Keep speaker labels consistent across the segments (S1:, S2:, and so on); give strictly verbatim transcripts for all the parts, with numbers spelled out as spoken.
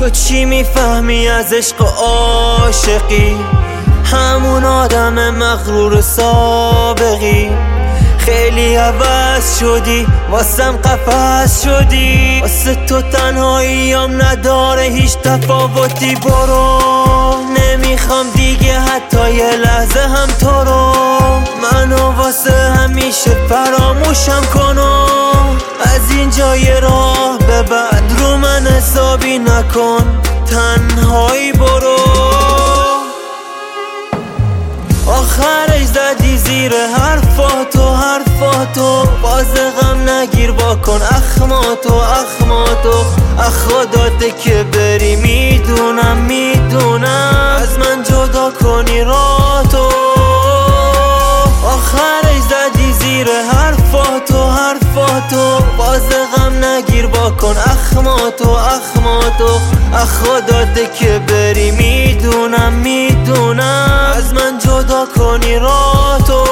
S1: تو چی میفهمی از عشق و عاشقی؟ همون آدم مغرور سابقی. خیلی عوض شدی، واسم قفس شدی. واسه تو تنهاییم نداره هیچ تفاوتی. برو، نمیخوام دیگه حتی یه لحظه هم تو رو. منو واسه همیشه فراموشم کنو. از اینجا یه راه به بعد رو من حسابی نکن. تنهایی برو. آخرش زدی زیر حرفاتو حرفاتو. باز غم نگیر واکن اخماتو اخماتو. اخداته که بری میدونم میدونم. از من جدا کنی راتو. آخرش زدی زیر حرفاتو حرفاتو. باز غم نگیر واکن اخماتو اخماتو. اخداته که بری میدونم میدونم. از من جدا کنی راتو.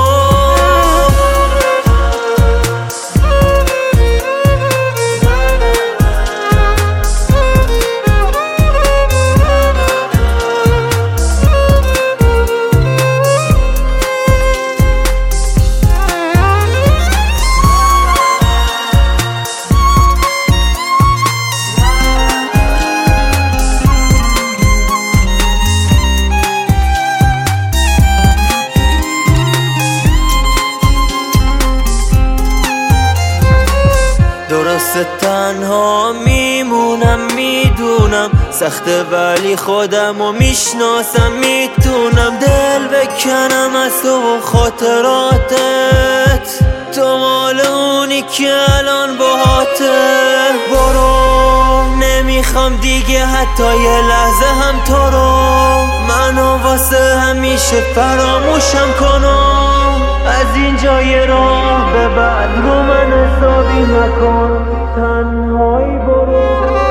S1: درسته تنها میمونم میدونم. سخته ولی خودمو میشناسم میتونم. دل بکنم از تو و خاطراتت. تو مال اونی که الان باهاته. برو، نمیخوام دیگه حتی یه لحظه هم تو رو. منو واسه همیشه فراموشم کنو. از اینجا یه راه به بعد رو من حسابی نکن. تنهایی برو.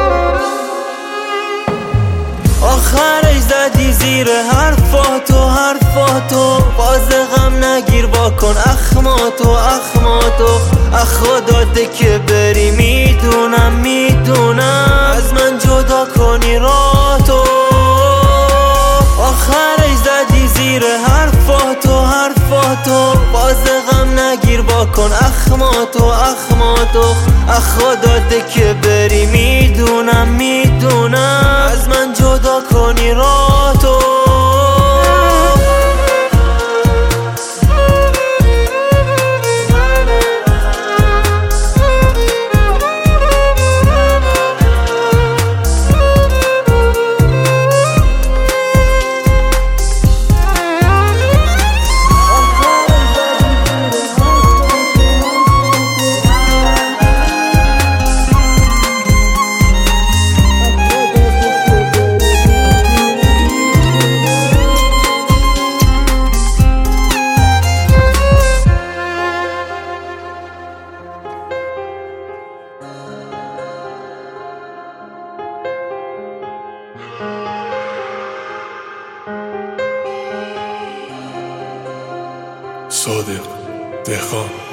S1: آخرش زدی زیر حرفاتو حرفاتو. باز غم نگیر واکن اخماتو اخماتو. اخداته که بری میدونم میدونم. از من جدا کنی راتو. آخرش زدی زیر حرفاتو حرفاتو. باز غم نگیر واکن اخماتو اخماتو. اخداته که بری میدونم میدونم. از من جدا کنی راتو.
S2: صادق دهقان.